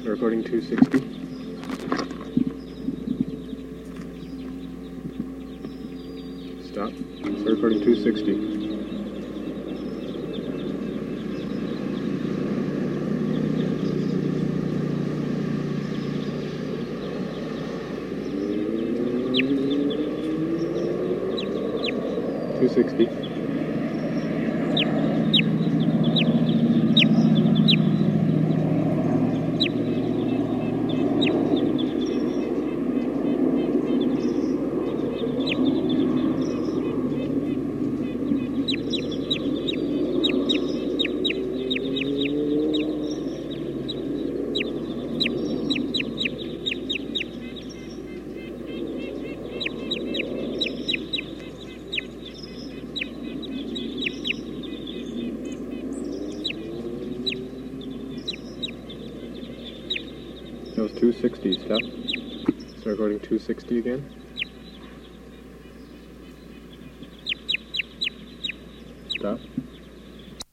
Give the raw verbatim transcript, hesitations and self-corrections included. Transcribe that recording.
Recording two sixty. Stop. Start recording two sixty. two sixty. That was two sixty, stop. Start recording two sixty again. Stop.